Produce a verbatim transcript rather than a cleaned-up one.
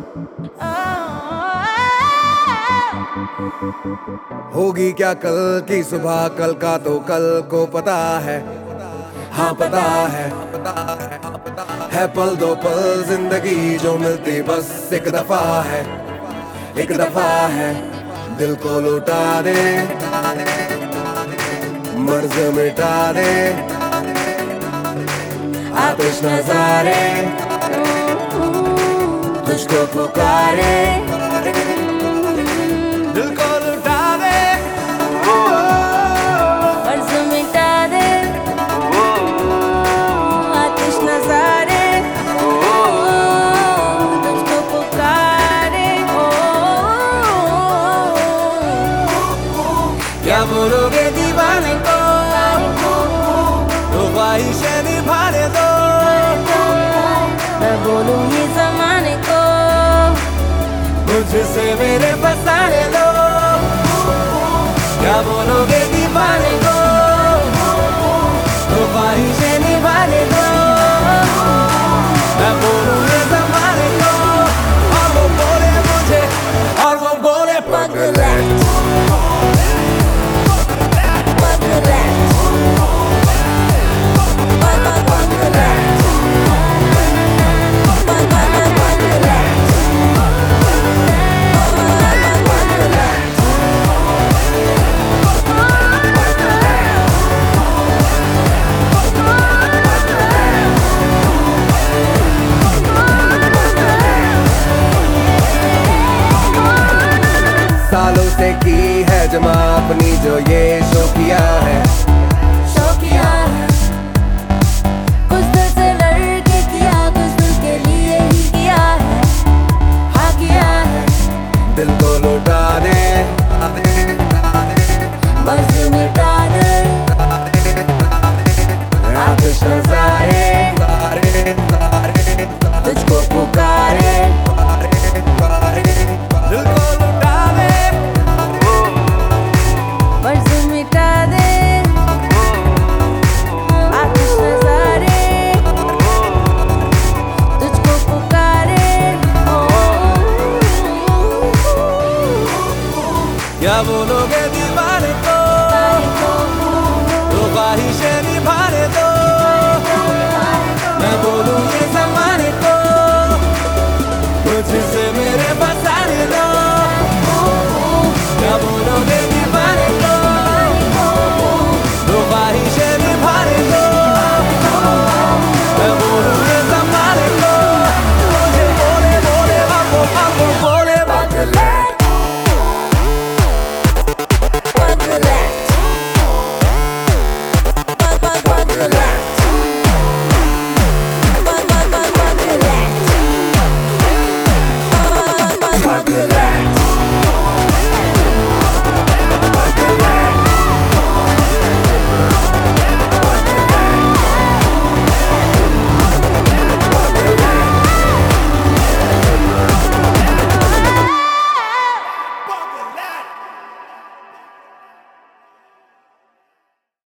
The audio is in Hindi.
होगी क्या कल की सुबह, कल का तो कल को पता है। हाँ पता है, है पल दो पल जिंदगी जो मिलती बस एक दफा है, एक दफा है। दिल को लुटा दे, मर्ज मिटा दे, आतिश नजारे तुझको पुकारे। दिल को लुटा दे, मर्ज मिटा दे, आतिश नजारे तुझको पुकारे। क्या बोलोगे दीवाने को, तो ख्वाहिशें निभाने दो। मैं बोलूं ये जमाने को, मुझसे मेरे फसाने दो। क्या बोलोगे दीवाने को, तो ख्वाहिशें निभाने दो। मैं बोलूं ये जमाने को, और वो बोले मुझे, और वो बोले पगला सालों से की है जमा अपनी जो ये शो किया है, शो किया है। कुछ दिल से लड़के किया, कुछ दिल के लिए ही किया है, हाँ किया है। दिल को लुटा दे, मर्ज मिटा दे, आतिश नजारे तुझको पुकारे। दिल को लुटा दे, मर्ज मिटा दे, आतिश नजारे तुझको पुकारे। क्या बोलोगे